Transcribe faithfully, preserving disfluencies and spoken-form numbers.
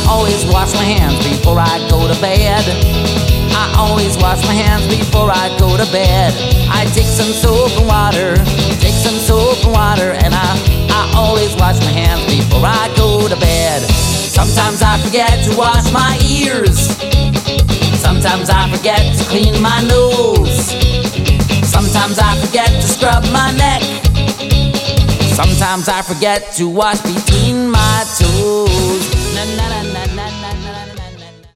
always wash my hands before I go to bed. I always wash my hands before I go to bed. I take some soap and water, take some soap and water, and I, I always wash my hands before I go to bed. Sometimes I forget to wash my ears. Sometimes I forget to clean my nose. Sometimes I forget to scrub my neck. Sometimes I forget to wash between my toes. Na, na, na.